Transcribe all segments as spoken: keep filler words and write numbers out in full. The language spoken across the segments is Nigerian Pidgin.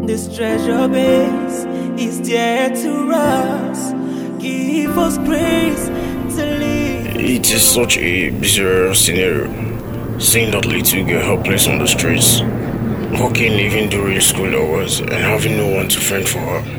This treasure base is dear to us. Give us grace to live. It is such a bizarre scenario. Seeing that little girl helpless on the streets, working even during school hours, and having no one to fend for her.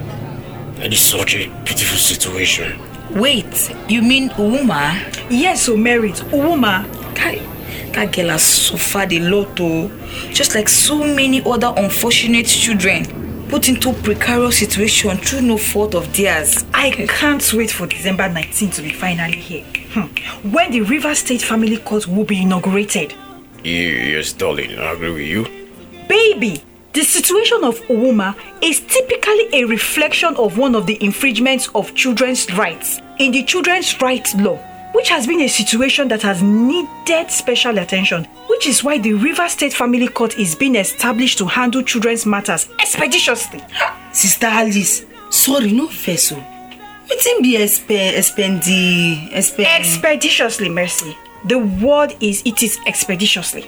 It is such a pitiful situation. Wait, you mean Uma? Yes, so merit Uma. Kai, that girl has suffered a lot, oh. Just like so many other unfortunate children, put into precarious situation through no fault of theirs. I can't wait for December nineteenth to be finally here. Hmm. When the River State Family Court will be inaugurated. Yes, darling, I agree with you. Baby, the situation of Uma is typically a reflection of one of the infringements of children's rights in the Children's Rights Law, which has been a situation that has needed special attention, which is why the River State Family Court is being established to handle children's matters expeditiously. Sister Alice, sorry, no vessel. Wetin be expe expendi expe expeditiously, Mercy. The word is it is expeditiously.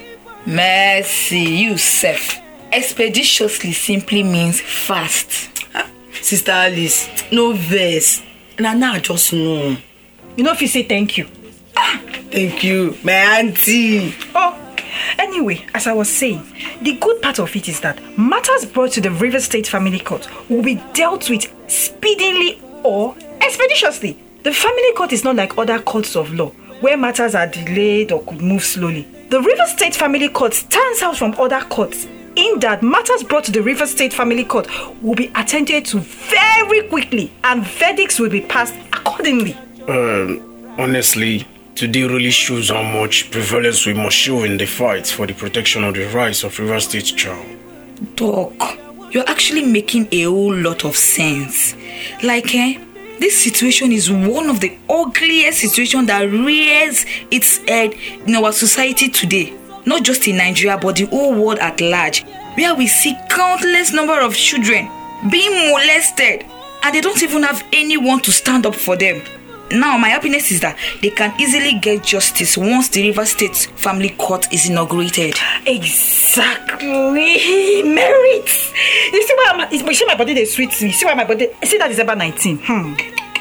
Mercy, you self. Expeditiously simply means fast. Ah, Sister Alice, no verse. Na now I just know. You know if you say thank you. Ah, thank you, my auntie. Oh, anyway, as I was saying, the good part of it is that matters brought to the River State Family Court will be dealt with speedily or expeditiously. The family court is not like other courts of law, where matters are delayed or could move slowly. The River State Family Court stands out from other courts in that matters brought to the River State Family Court will be attended to very quickly and verdicts will be passed accordingly. Um, honestly, today really shows how much prevalence we must show in the fight for the protection of the rights of River State child. Doc, you're actually making a whole lot of sense. Like, eh, this situation is one of the ugliest situations that rears its head in our society today. Not just in Nigeria, but the whole world at large, where we see countless number of children being molested, and they don't even have anyone to stand up for them. Now, my happiness is that they can easily get justice once the River State Family Court is inaugurated. Exactly, merit. You see why I'm, you see my body they sweet me. See why my body. See that December nineteenth. Hmm.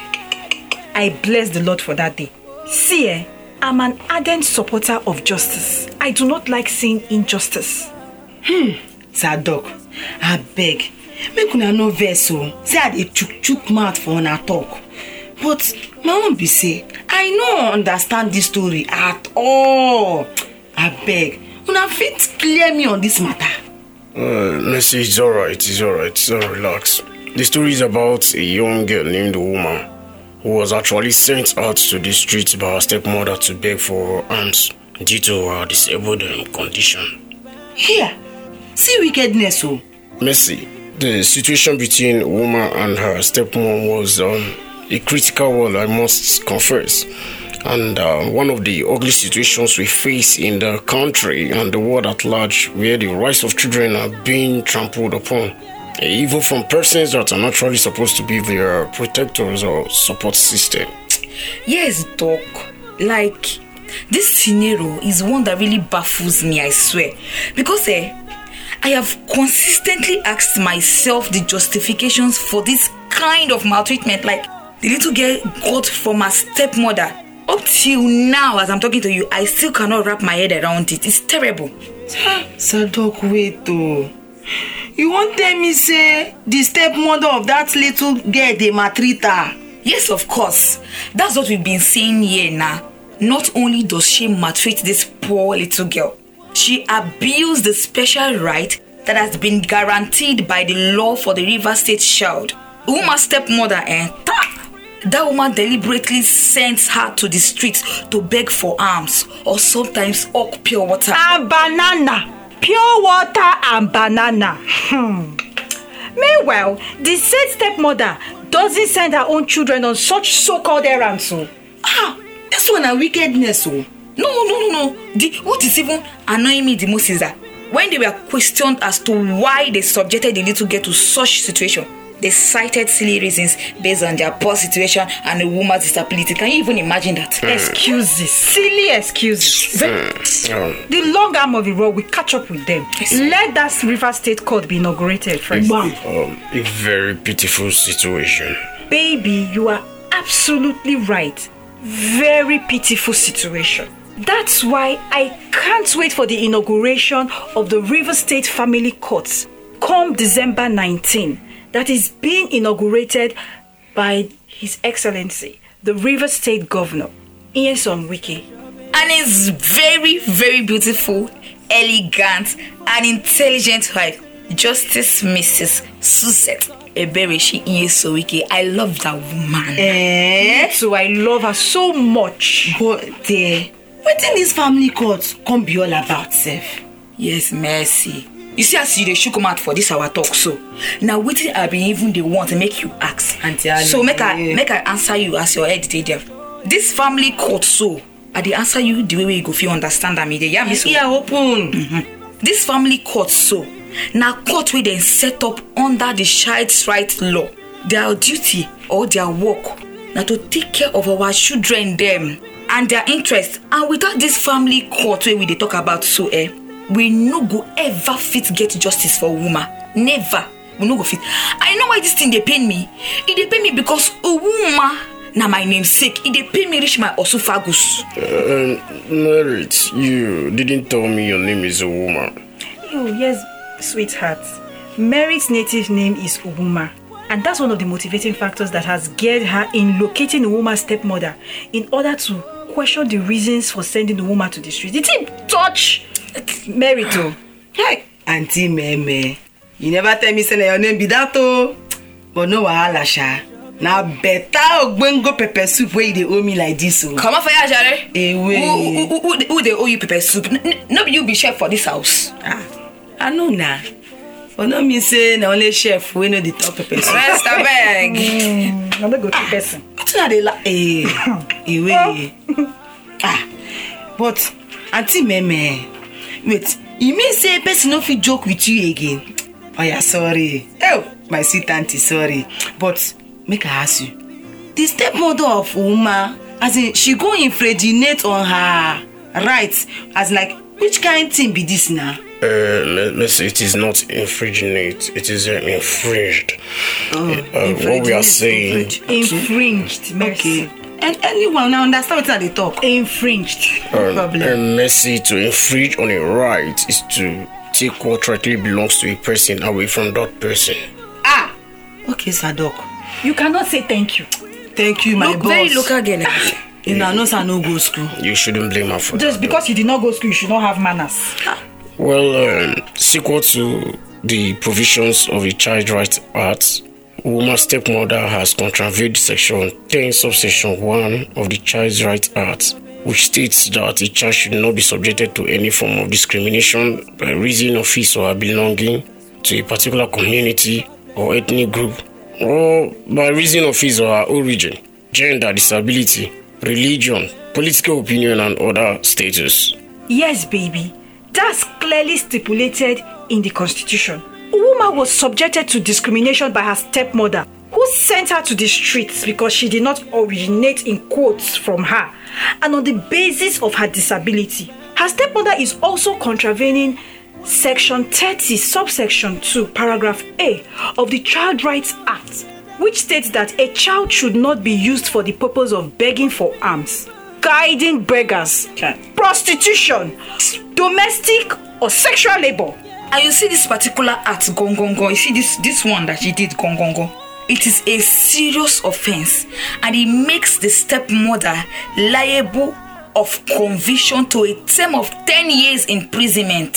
I bless the Lord for that day. See, eh, I'm an ardent supporter of justice. I do not like seeing injustice. Hmm. Sir Doc, I beg, make una no vex o. Say I dey chook chook mouth for una talk. But my own be say, I no understand this story at all. I beg, una fit clear me on this matter. Uh, Mercy, it's alright, it's alright, so relax. The story is about a young girl named Uma who was actually sent out to the streets by her stepmother to beg for alms due to her disabled condition. Here, see wickedness, oh. Mercy, the situation between Uma and her stepmom was um, a critical one, I must confess. And uh, one of the ugly situations we face in the country and the world at large, where the rights of children are being trampled upon, even from persons that are naturally supposed to be their protectors or support system. Yes, Doc. Like, this scenario is one that really baffles me, I swear. Because eh, I have consistently asked myself the justifications for this kind of maltreatment. Like, the little girl got from her stepmother. Up till now, as I'm talking to you, I still cannot wrap my head around it. It's terrible. Sir Doc, wait oh. You won't tell me say the stepmother of that little girl they maltreat her? Yes, of course. That's what we've been saying here now. Not only does she maltreat this poor little girl, she abused the special right that has been guaranteed by the law for the River State child. Uma's stepmother and that woman deliberately sends her to the streets to beg for alms or sometimes hawk pure water. And banana. Pure water and banana. Hmm. Meanwhile, the said stepmother doesn't send her own children on such so-called errands. So. Ah, this one a wickedness. Oh. No, no, no, no. The, what is even annoying me the most is that when they were questioned as to why they subjected the little girl to such situation, They cited silly reasons based on their poor situation and the woman's disability. Can you even imagine that? Excuses. Silly excuses. The, the long arm of the road will catch up with them. Yes. Let that River State Court be inaugurated first. Um, a very pitiful situation. Baby, you are absolutely right. Very pitiful situation. That's why I can't wait for the inauguration of the River State Family Court come December nineteenth. That is being inaugurated by His Excellency, the River State Governor, Nyesom Wike. And his very, very beautiful, elegant, and intelligent wife, Justice Missus Suzette Eberechi Nyesom Wike. I love that woman. Eh? So I love her so much. But there, what in this family court come be all about, Seth? Yes, Mercy. You see, as you dey shook mouth for this our talk, so now wetin I be even dey want to make you ask. Auntie Ali, so make I yeah. make I answer you as your head dey there. This family court, so I dey answer you the way wey you go fit understand am. Dey hear me so. Yeah, open. Mm-hmm. This family court, so na court wey dem set up under the Child's Right Law. Their duty or their work na to take care of our children dem and their interest. And without this family court wey we dey talk about, so eh. we no go ever fit get justice for woman. Never. We no go fit. I know why this thing dey pain me. It dey pain me because a woman na my namesake. It dey pain me reach my esophagus. Uh, Merit, you didn't tell me your name is a woman. Oh, yes, sweetheart. Mary's native name is Ubuma. And that's one of the motivating factors that has geared her in locating the woman's stepmother in order to question the reasons for sending the woman to the street. Did he touch Mary too? Hey, Auntie Meme, you never tell me say your name be that oh. But no wahala sha. Now better ogbengo pepper soup where they owe me like this oh. Come on for ya, Jare. Eh, wait. Who, who, who, who they owe you pepper soup? N- n- no be you be chef for this house. Ah, I know na. But no me say na only chef we know the top pepper soup. Rest a beg. Mm, I'm not good person. What na dey like? Eh, eh, wait. Ah, but Auntie Meme, wait. You mean say person no fit joke with you again? Oh yeah, sorry. Oh, my sweet auntie, sorry. But make I ask you, the stepmother of Uma, as in she go infringate on her rights, as like which kind thing be this now? Uh, let, let's say it is not infringement, it is uh, infringed. Oh, uh, what we are saying. Infringed, Mercy. Okay. And anyone now understand what they talk? Infringed. No Um, problem. a mercy to infringe on a right is to take what rightly belongs to a person away from that person. Ah, okay, Sadok. You cannot say thank you. Thank you, my Look, boss. very local girl. You know, no, sir, no go school. You shouldn't blame her for Just that. because you did not go to school, you should not have manners. Well, um, sequel to the provisions of the Child Rights Act, woman's stepmother has contravened Section ten, subsection one of the Child Rights Act, which states that a child should not be subjected to any form of discrimination by reason of his or her belonging to a particular community or ethnic group, or by reason of his or her origin, gender, disability, religion, political opinion, and other status. Yes, baby. That's clearly stipulated in the Constitution. A woman was subjected to discrimination by her stepmother, who sent her to the streets because she did not originate in quotes from her, and on the basis of her disability. Her stepmother is also contravening Section thirty, subsection two, paragraph A of the Child Rights Act, which states that a child should not be used for the purpose of begging for alms, guiding beggars, prostitution, domestic or sexual labor. And you see this particular act, gong gong gong. You see this this one that she did, gong gong gong. It is a serious offense, and it makes the stepmother liable of conviction to a term of ten years imprisonment.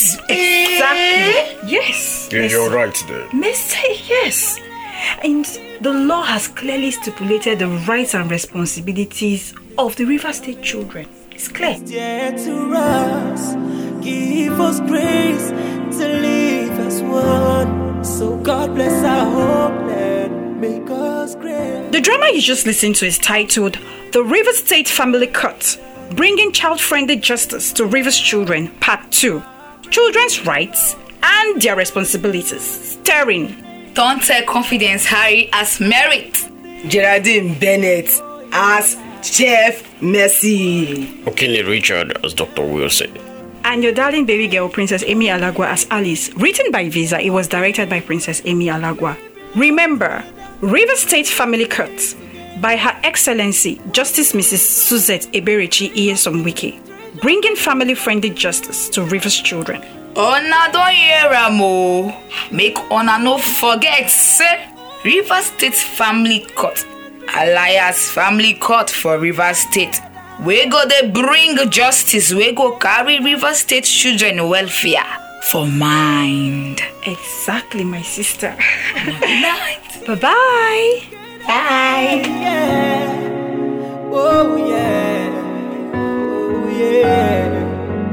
Exactly. Yes. Yeah, you're right there. Mister Yes. And the law has clearly stipulated the rights and responsibilities of the River State children. It's clear. Dear to us, give us grace to live as one. So God bless our hope and make us great. The drama you just listened to is titled The River State Family Court, Bringing Child-Friendly Justice to Rivers Children, Part two, Children's Rights and Their Responsibilities, starring Tonte Confidence Harry as Merit. Geraldine Bennett as Chef Mercy. Okene Richard as Doctor Wilson. And your darling baby girl, Princess Amy Alagwa as Alice. Written by Visa, it was directed by Princess Amy Alagwa. Remember, River State Family Court by Her Excellency Justice Missus Suzette Eberechi Iyesom Wike, bringing family-friendly justice to Rivers children. Ona don't hear amo. Make ona no forget, say River State Family Court, alias Family Court for River State. We go they bring justice. We go carry River State children welfare for mind. Exactly, my sister. Night. Bye-bye. Bye. Yeah. Oh yeah. Oh yeah.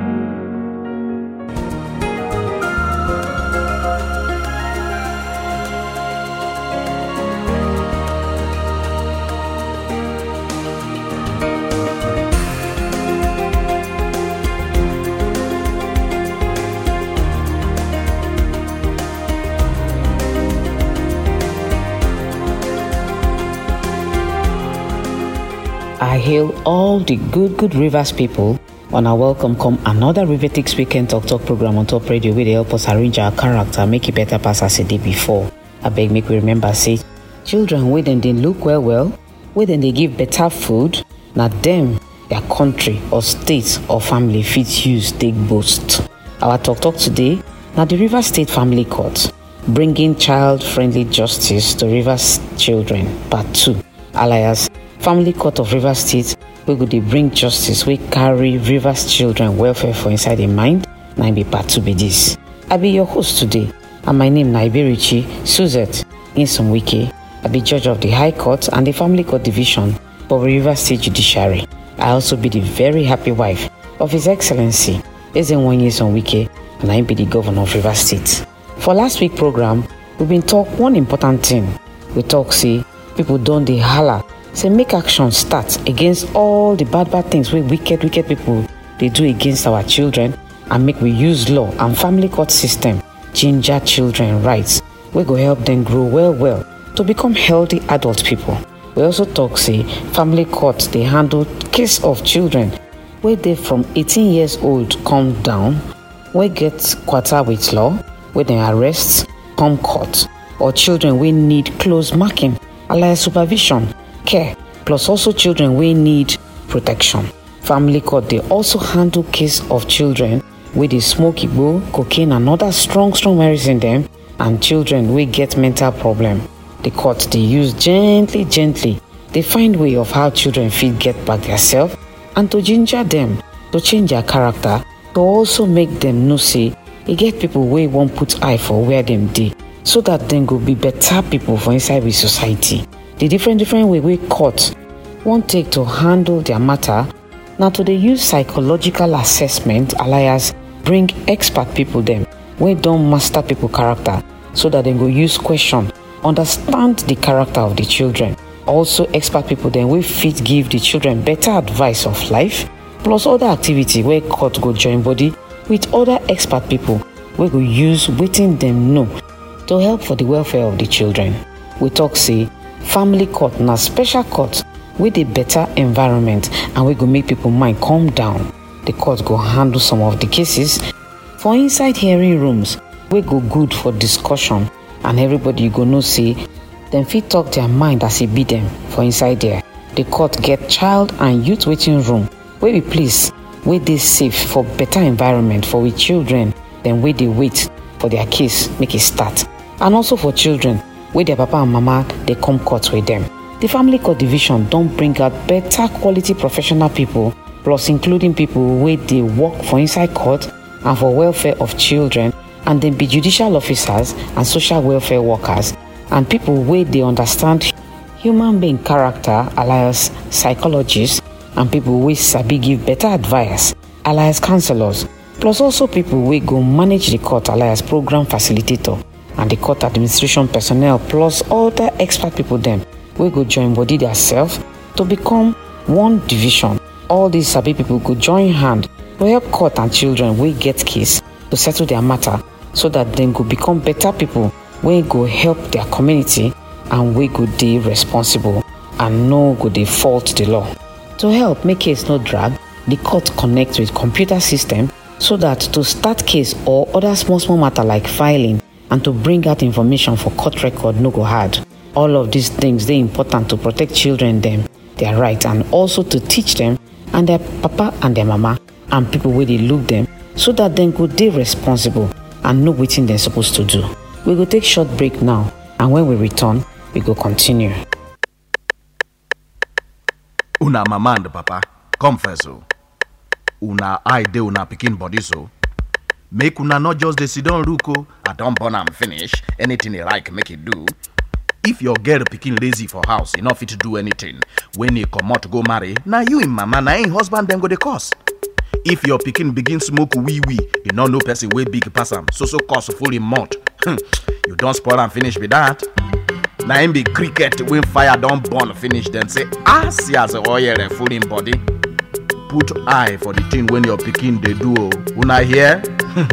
I hail all the good, good Rivers people on our welcome come another Rivertix Weekend Talk Talk program on Top Radio where they help us arrange our character, make it better pass as a day before. I beg make we remember say, children where then they look well well, where then they give better food, not them, their country or state or family fit use take boast. Our Talk Talk today, now the River State Family Court, bringing child-friendly justice to Rivers children, part two, alias Family Court of Rivers State, where go they bring justice, we carry Rivers children welfare for inside their mind. Now be part two be this. I be your host today, and my name is Eberechi Suzette Iyesom Wike. I be judge of the High Court and the Family Court Division for Rivers State Judiciary. I also be the very happy wife of His Excellency Ezenwa Iyesom Wike, and I be the governor of Rivers State. For last week program, we've been talk one important thing. We talk say people don't they holler. Say make action start against all the bad bad things we wicked wicked people they do against our children, and make we use law and family court system ginger children rights. We go help them grow well well to become healthy adult people. We also talk say family courts they handle case of children where they from eighteen years old come down, we get quarter with law, where they arrest, come court, or children we need close marking, alias supervision, care, plus also children we need protection. Family court they also handle case of children with the smoke igbo, cocaine and other strong strong medicine them, and children we get mental problem. The court they use gently gently they find way of how children feel get back themselves and to ginger them to change their character, to also make them know say e get people wey won't put eye for where them dey, so that them go be better people for inside with society. The different different way we court won't take to handle their matter. Now to they use psychological assessment, alias bring expert people them we don't master people character, so that they go use question, understand the character of the children. Also expert people then we fit give the children better advice of life, plus other activity where court go join body with other expert people we go use waiting them know to help for the welfare of the children. We talk say family court na special court with a better environment, and we go make people mind calm down. The court go handle some of the cases for inside hearing rooms. We go good for discussion, and everybody go know say them fit talk their mind as it be them for inside there. The court get child and youth waiting room where we place where they safe for better environment for we children, then where they wait for their case make it start, and also for children where their papa and mama they come court with them. The family court division don't bring out better quality professional people, plus including people where they work for inside court and for welfare of children, and then be judicial officers and social welfare workers, and people where they understand human being character, alias psychologists, and people where sabi give better advice, alias counselors, plus also people where go manage the court, alias program facilitator, and the court administration personnel, plus other expert people them we go join body themselves to become one division. All these sabi people go join hand to help court and children we get case to settle their matter, so that them go become better people wey go help their community and wey go dey responsible and no go dey fault the law. To help make case no drag, the court connect with computer system so that to start case or other small small matter like filing and to bring out information for court record no go hard. All of these things dey important to protect children them, their right, and also to teach them and their papa and their mama and people wey dey look them so that dem go dey responsible and know wetin dem supposed to do. We go take short break now, and when we return, we go continue. Una mama and papa, come first o. Una eye dey una pikin body so. Make una not just dey sit down look o, I don born am finish, anything e like make it do. If your girl pikin lazy for house, e no fit do anything. When e comot go marry, na you im mama, na im husband dem go dey curse. If your pikin begin smoke wee wee, you no know person wey big pass am, so so cause full im mouth. You don spoil am finish be that. Na im be cricket when fire don burn finish, then say, ah, see as the oil full im body. Put eye for the thing when your pikin dey do o. Una hear?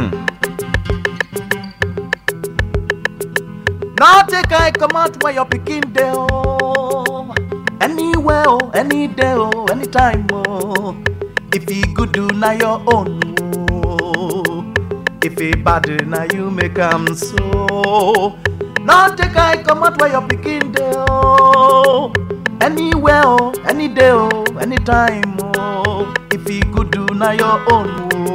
Now take eye come out where your pikin dey o. Anywhere o, any day o, anytime o. If he good do na your own o. If he bad na you make am so. Now take eye come out where your pikin dey o. Anywhere o, any day o, anytime o. If he good do na your own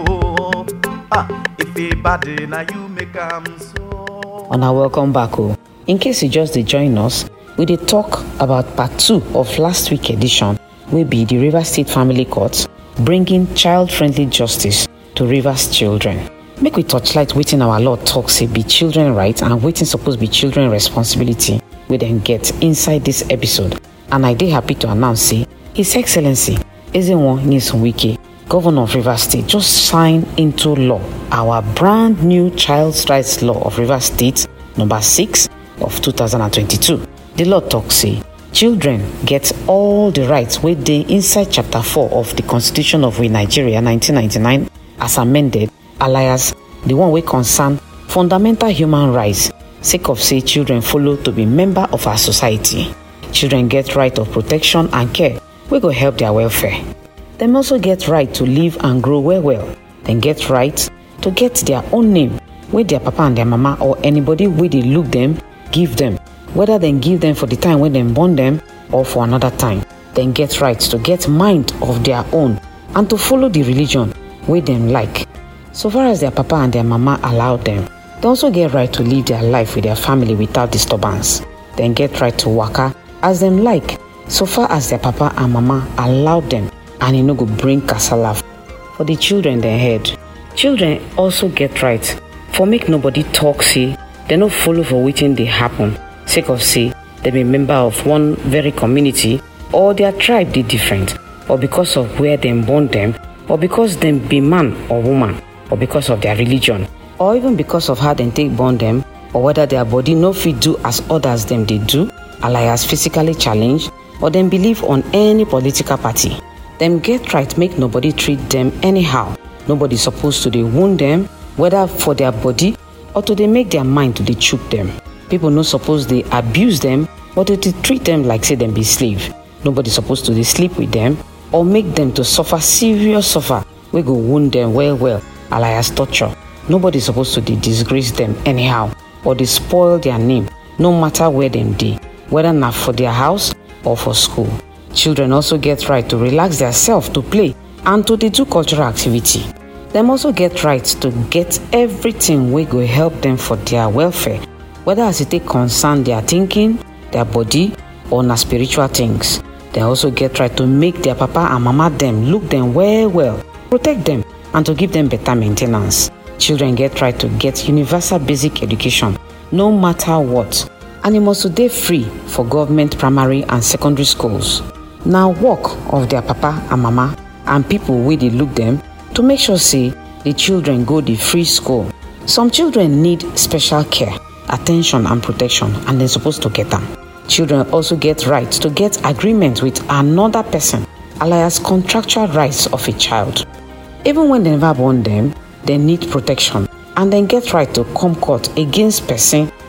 o. Ah, if he bad na you make am so. Una welcome back o. In case you just dey join us, we dey talk about part two of last week edition wey be the Rivers State Family Court bringing child-friendly justice to Rivers children. Make we touchlight wetin our law talk say be children right and wetin suppose be children responsibility wey dem get inside this episode. And I dey happy to announce say His Excellency Ezenwo Nyesom Wike, Governor of Rivers State, just signed into law our brand new Child Rights Law of Rivers State number six of two thousand twenty-two. The law talks say children get all the rights wey dey inside chapter four of the Constitution of we Nigeria nineteen ninety-nine as amended, alias the one wey concern fundamental human rights, sake of say children follow to be member of our society. Children get right of protection and care wey go help their welfare. Dem also get right to live and grow well well. Dem get right to get their own name wey their papa and their mama or anybody wey dey look them give them, whether dem give them for the time when dem born them or for another time. Dem get right to get mind of their own and to follow the religion wey dem like, so far as their papa and their mama allow them. They also get right to live their life with their family without disturbance. Dem get right to waka as dem like, so far as their papa and mama allow them and e no go bring kasala for the children dem head. Children also get right for make nobody talk say dem no follow for wetin dey happen, sake of say dem be member of one very community or their tribe dey different, or because of where dem born them, or because dem be man or woman, or because of their religion, or even because of how dem take born them, or whether their body no fit do as others dem dey do, alias physically challenged, or dem believe on any political party. Dem get right make nobody treat them anyhow. Nobody supposed to dey wound them, whether for their body or to dey make their mind to dey choke them. People no suppose dey abuse them, but to dey treat them like say them be slave. Nobody supposed to dey sleep with them or make them to suffer serious suffer wey go wound them well well, alias torture. Nobody supposed to dey disgrace them anyhow or dey spoil their name, no matter where them dey, whether na for their house or for school. Children also get right to relax themselves, to play and to dey do cultural activity. Dem also get right to get everything wey go help them for their welfare, whether as e take concern their thinking, their body, or na spiritual things. Dem also get right to make their papa and mama them look them well well, protect them, and to give them better maintenance. Children get right to get universal basic education, no matter what, and e must dey free for government primary and secondary schools. Na work of their papa and mama and people wey dey look them to make sure say the children go the free school. Some children need special care, attention and protection, and they're supposed to get them. Children also get rights to get agreement with another person, alias contractual rights of a child. Even when they never born them, they need protection and then get right to come court against person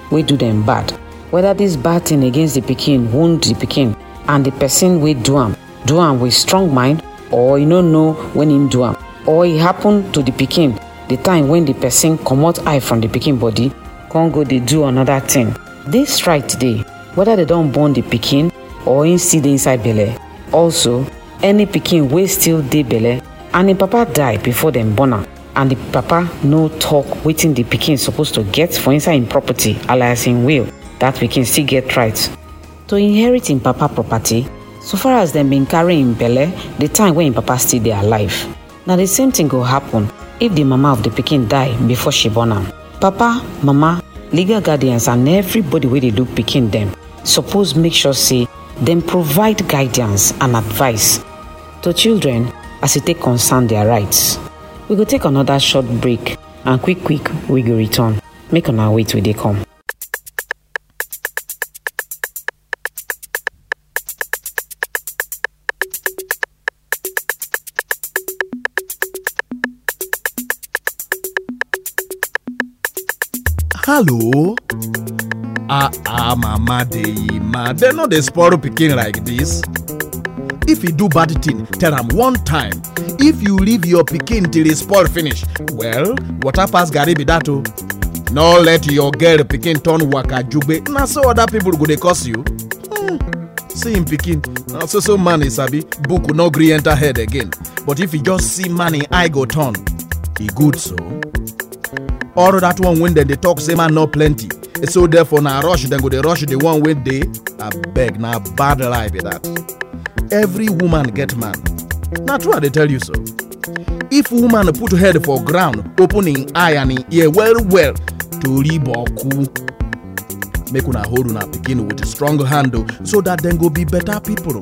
wey do them bad, whether this bad thing against the pikin wound the pikin and the person wey do am do am with strong mind, or you no know when him do am, or e happen to the pikin the time when the person comot eye from the pikin body come go dey do another thing. This right dey whether they don born the pikin or him still dey inside belle. Also, any pikin wey still dey belle and im papa die before dem born am and the papa no talk wetin the pikin suppose to get for inside im property alias im will, that pikin still get right to inherit im papa property so far as dem bin carry im belle the time when im papa still dey alive. Na the same thing go happen if the mama of the pikin die before she born am. Papa, mama, legal guardians and everybody wey dey look pikin dem suppose make sure say dem provide guidance and advice to children as e take concern their rights. We go take another short break and quick quick we go return. Make una wait we dey come. Hello? Ah, ah, mama dey, ma. They no dey spoil pikin like this. If you do bad thing, tell am one time. If you leave your pikin till e spoil finish, well, water pass garri be that o. No let your girl pikin turn waka jugbe. Na so other people go dey curse you. Hmm. See him pikin. Na so so man is sabi. Book no gree enter head again. But if you just see money, eye go turn. E good so. Or that one when dem dey talk say man no plenty. So therefore na rush dem go dey rush the one wey dey. Abeg na bad lie be that. Every woman get man. Na true I dey tell you so. If woman put head for ground, open im eye and im ear well well, tori boku. Make una hold una pikin with a strong hand so that dem go be better people.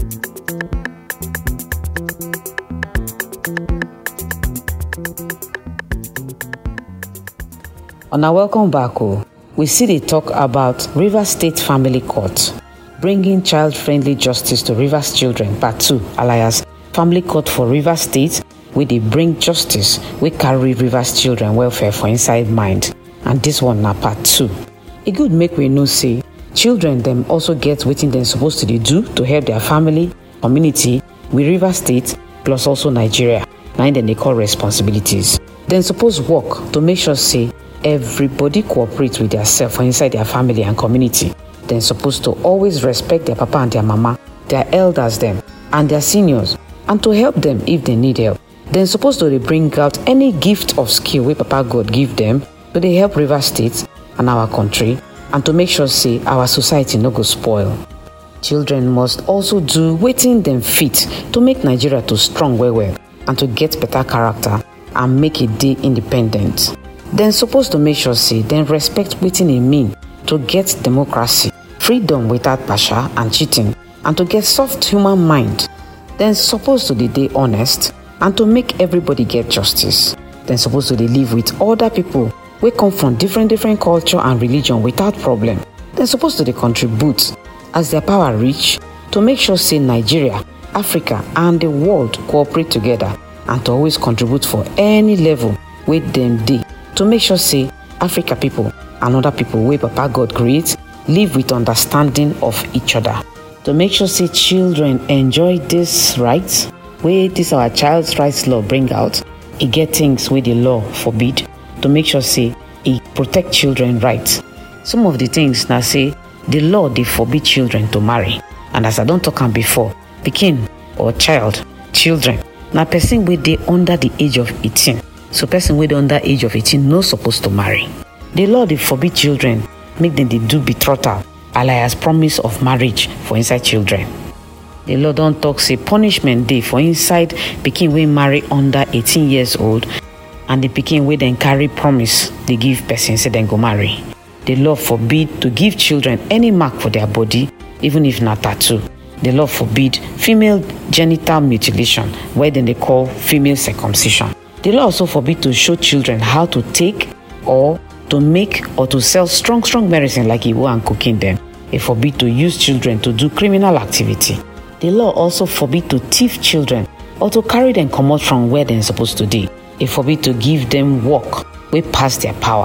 Una welcome back. Oh. We see they talk about Rivers State Family Court, bringing child-friendly justice to Rivers children, part two, alias Family Court for Rivers State, where they bring justice, we carry Rivers children welfare for inside mind. And this one na part two. It good make we know say, children them also get wetin them supposed to do to help their family, community, with Rivers State, plus also Nigeria. Now then they call responsibilities. Then suppose work to make sure say, everybody cooperate with themselves for inside their family and community. Then supposed to always respect their papa and their mama, their elders them, and their seniors, and to help them if they need help. Then supposed to bring out any gift of skill where Papa God give them, so they help Rivers State and our country, and to make sure say our society no go spoil. Children must also do wetin them fit to make Nigeria to strong well well, and to get better character and make it day independent. Then supposed to make sure say then respect wetin e mean to get democracy, freedom without passion and cheating, and to get soft human mind. Then supposed to be honest and to make everybody get justice. Then supposed to live with other people wey come from different different culture and religion without problem. Then supposed to contribute as their power reach to make sure say Nigeria, Africa and the world cooperate together, and to always contribute for any level with them dey to make sure say Africa people and other people wey Papa God create live with understanding of each other. To make sure say children enjoy this rights wey this our child's rights law bring out, e get things wey the law forbid to make sure say e protect children rights. Some of the things na say the law dey forbid children to marry, and as I don talk am before, pikin or child, children na person wey dey under the age of eighteen. So person wey dey under age of eighteen no supposed to marry. The law dey forbid children make them dey do betrothal, alias promise of marriage for inside children. The law don talk say punishment dey for inside pikin wey marry under eighteen years old, and the pikin wey then carry promise dey give person say dem go marry. The law forbid to give children any mark for their body, even if na tattoo. The law forbid female genital mutilation, where then they call female circumcision. The law also forbid to show children how to take or to make or to sell strong strong medicine like Igbo and cocaine them. It forbid to use children to do criminal activity. The law also forbid to thief children or to carry them come out from where they're supposed to be. It forbid to give them work way past their power.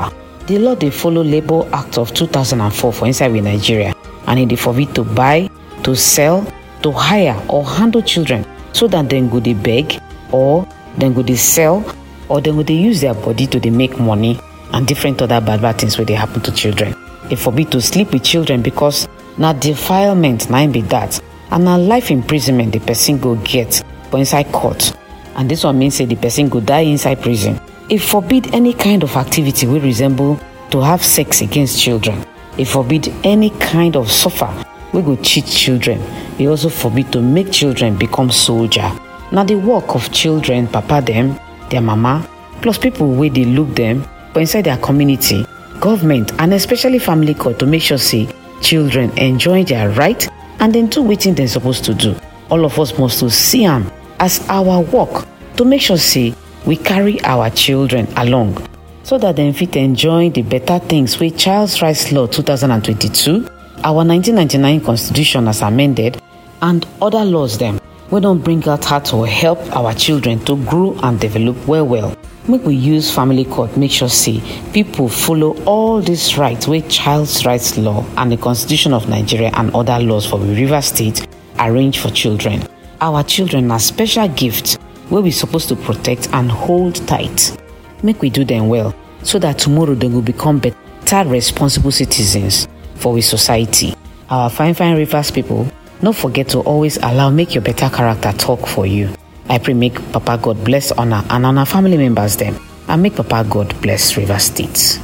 The law dey follow Labour Act of two thousand four for inside we Nigeria, and e dey forbid to buy, to sell, to hire or handle children so that dem go dey beg or dem go dey sell or dem go dey use their body to dey make money and different other bad bad things wey dey happen to children. E forbid to sleep with children because na defilement na im be that, and na life imprisonment the person go get for inside court, and this one mean say the person go die inside prison. E forbid any kind of activity wey resemble to have sex against children. E forbid any kind of suffer wey go cheat children. E also forbid to make children become soldier. Na the work of children, papa dem, their mama, plus people wey dey look dem for inside their community, government, and especially family court to make sure say children enjoy their right and then do wetin dem suppose to do. All of us must to see am as our work to make sure say we carry our children along so that dem fit enjoy the better things wey Child's Rights Law two thousand twenty-two, our nineteen ninety-nine Constitution as amended, and other laws dem wey don bring out how to help our children to grow and develop well well. Make we use family court make sure say people follow all these rights wey Child's Rights Law and the Constitution of Nigeria and other laws for Rivers State arrange for children. Our children na special gift wey we supposed to protect and hold tight. Make we do them well so that tomorrow they will become better responsible citizens for our society. Our fine fine Rivers people, don't forget to always allow make your better character talk for you. I pray make Papa God bless honor and honor family members them, and make Papa God bless Rivers State.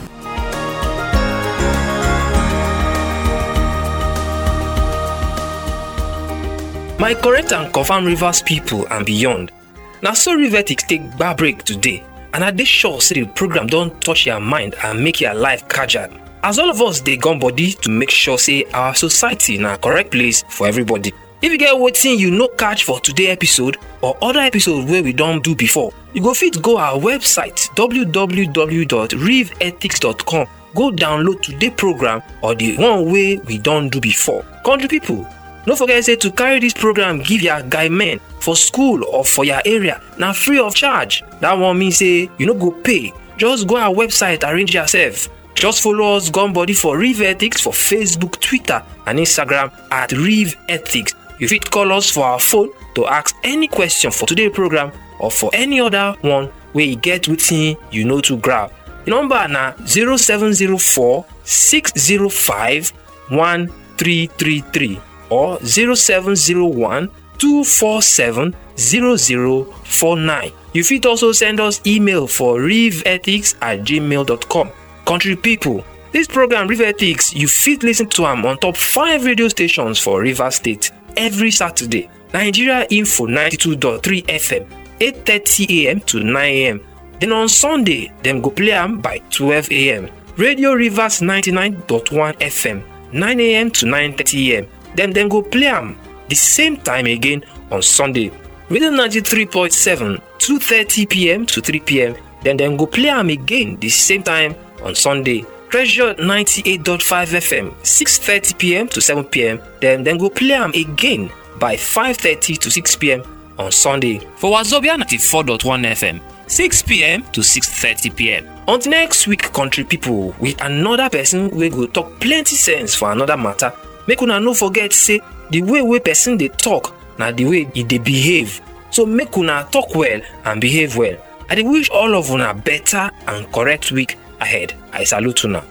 My correct and confirmed Rivers people and beyond. Now so Riveretics take bar break today, and I dey sure say the program don't touch your mind and make your life casual. As all of us dey gone body to make sure say our society na correct place for everybody. If you get wetin you no catch for today episode or other episodes where we don't do before, you go fit go our website w w w dot riv ethics dot com, go download today program or the one way we don't do before. Country people, no forget say to carry this program give your guy men for school or for your area now free of charge. That one means say you no go pay. Just go our website, arrange yourself. Just follow us Gone Body for Riv Ethics for Facebook, Twitter, and Instagram at Riv Ethics. You fit call us for our phone to ask any question for today's program or for any other one where you get within you know to grab. The number na zero seven zero four six zero five one three three three or zero seven zero one two four seven zero zero four nine. You fit also send us email for rivethics at gmail dot com. Country people, this program Riv Ethics, you fit listen to them on top five radio stations for Rivers State every Saturday. Nigeria Info ninety-two point three F M, eight thirty a m to nine a m Then on Sunday, them go play them by twelve a m Radio Rivers ninety-nine point one F M, nine a m to nine thirty a m Then them go play them the same time again on Sunday. Radio ninety-three point seven, two thirty p m to three p m Then them go play them again the same time on Sunday. Treasure ninety-eight point five F M, six thirty p m to seven p m Then then go play them again by five thirty to six p m on Sunday. For Wazobia ninety-four point one F M, six p m to six thirty p m Until next week, country people, with another person we go talk plenty sense for another matter. Make una no forget say the way we person they talk, na the way e dey behave. So make una talk well and behave well. I dey wish all of una better and correct week ahead. I salute una.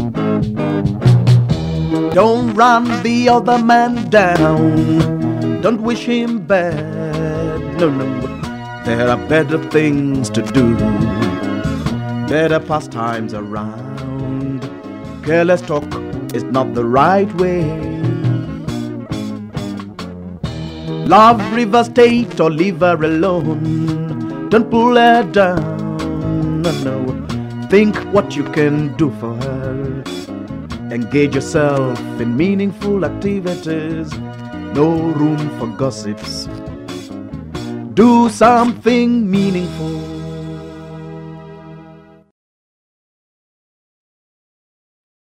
Don't run the other man down. Don't wish him bad. No, no. There are better things to do. Better pastimes around. Careless talk is not the right way. Love River State or leave her alone. Don't pull her down. No, no. Think what you can do for her. Engage yourself in meaningful activities. No room for gossips. Do something meaningful.